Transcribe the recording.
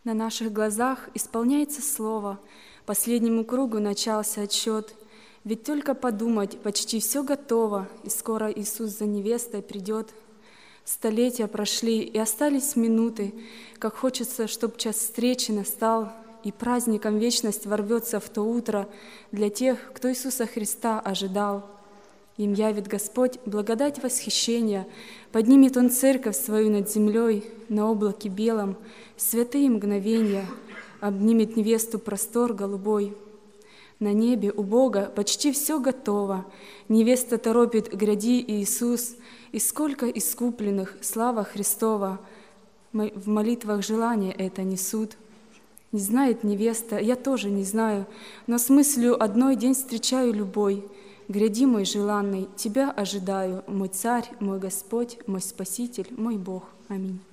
На наших глазах исполняется слово, последнему кругу начался отсчет. Ведь только подумать, почти все готово, и скоро Иисус за невестой придет. Столетия прошли, и остались минуты, как хочется, чтоб час встречи настал, и праздником вечность ворвется в то утро для тех, кто Иисуса Христа ожидал. Им явит Господь благодать восхищения, поднимет Он церковь свою над землей, на облаке белом, святые мгновения, обнимет невесту простор голубой. На небе у Бога почти все готово, невеста торопит: гряди, Иисус, и сколько искупленных, слава Христова, в молитвах желания это несут. Не знает невеста, я тоже не знаю, но с мыслью одной день встречаю любой. Гряди, мой желанный, Тебя ожидаю, мой Царь, мой Господь, мой Спаситель, мой Бог. Аминь.